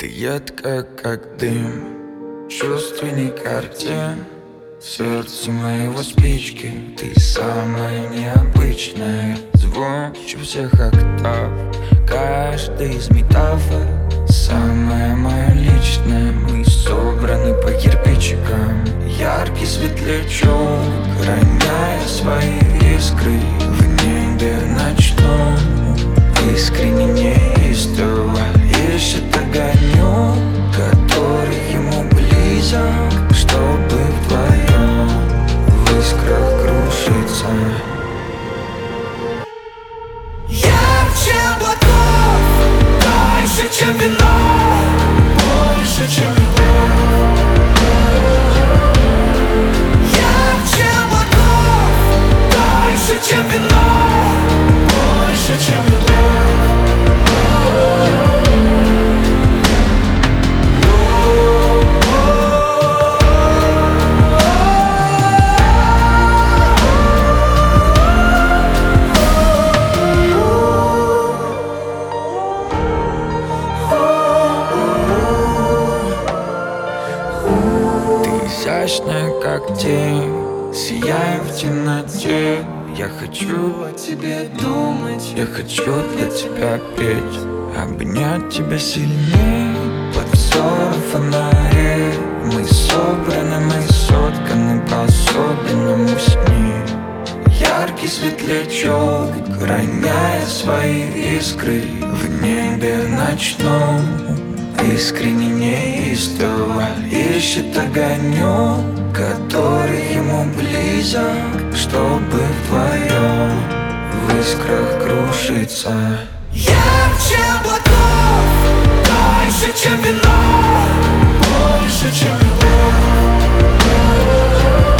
едко, как дым, чувственный картин. В сердце моего спички ты самая необычная. Звонче всех октав, каждый из метафор самая моя личная. Мы собраны по кирпичикам, яркий светлячок, роняя свои искры в небе ночном. Искренне неистово ищет огонек, который ему близок, чтобы вдвоем в искрах крушиться. Ярче облаков, дальше, чем вино, больше, чем любовь. Ярче облаков, дальше, чем вино, больше, чем любовь. Изящная, как тень, сияй в темноте. Я хочу о тебе думать, я хочу для тебя петь, обнять тебя сильнее под взором фонарей. Мы собраны, мы сотканы по-особенному сне. Яркий светлячок, роняя свои искры в небе ночном. Искренне неистово ищет огонек, который ему близок, чтобы вдвоем в искрах крушиться. Ярче облаков, дальше, чем вино, больше, чем любовь.